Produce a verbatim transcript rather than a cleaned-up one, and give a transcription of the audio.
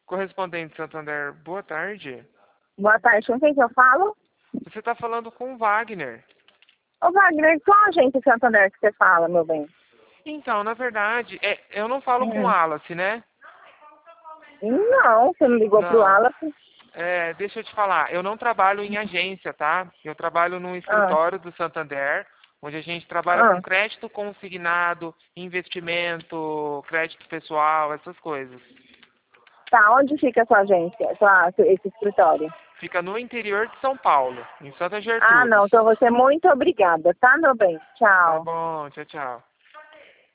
Correspondente Santander, boa tarde. Boa tarde, com quem que eu falo? Você está falando com o Wagner. Ô Wagner, qual agente Santander que você fala, meu bem? Então, na verdade, é, eu não falo com o Hum. Wallace, né? Não, você não ligou pro Não. Wallace? É, deixa eu te falar, eu não trabalho em agência, tá? Eu trabalho num Ah, escritório do Santander, onde a gente trabalha ah. com crédito consignado, investimento, crédito pessoal, essas coisas. Tá, onde fica a sua agência, sua, esse escritório? Fica no interior de São Paulo, em Santa Ah, Gertrudes. não, então você é muito obrigada, tá, meu bem? Tá Tchau. bom, tchau, tchau.